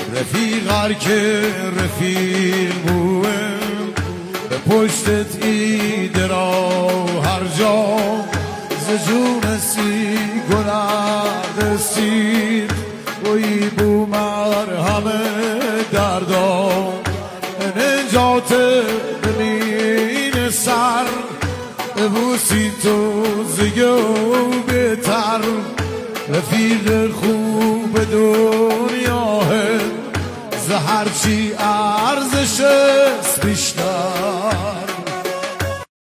رفیق که رفیق بوه به پشتت ایده را هر جا زجون سی گناه سیر وی بو مرهم دردا نجات بمین سر بوسی تو زیو بهتر رفیق خوب دنیاه زهرچی ارزش است بیشتر